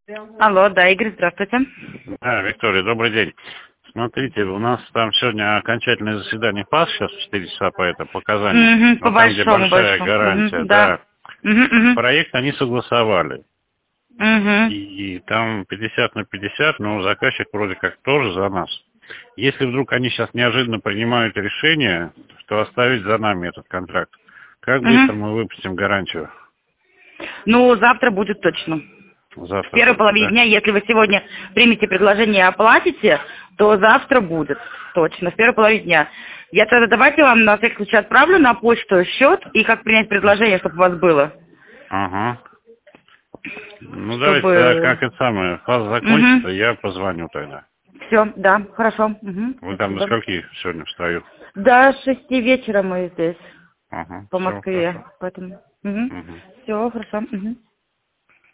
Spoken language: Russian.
Алло, да, Игорь, здравствуйте. Да, Виктория, добрый день. Смотрите, у нас там сегодня окончательное заседание ПАС, сейчас в 4 часа по это показаниям. Угу, по Но там, где большому, большая большому. гарантия, Да. да. Угу, Проект они согласовали. угу. И там 50/50, но заказчик вроде как тоже за нас. Если вдруг они сейчас неожиданно принимают решение, что оставить за нами этот контракт, как Угу. быстро мы выпустим гарантию? Ну, завтра будет точно. В Завтра первой только, половине да? дня, если вы сегодня примете предложение и оплатите, то завтра будет точно, в первой половине дня. Я тогда давайте вам на всякий случай отправлю на почту счет и как принять предложение, чтобы у вас было. Ага. Ну, давайте тогда, Чтобы... как это самое, фаза закончится, Угу. я позвоню тогда. Все, да, хорошо. Угу. Вы там до Спасибо. скольки сегодня встают? До 6 вечера мы здесь, Ага, по все, Москве, хорошо. поэтому... Угу. Угу. Все, хорошо. Угу.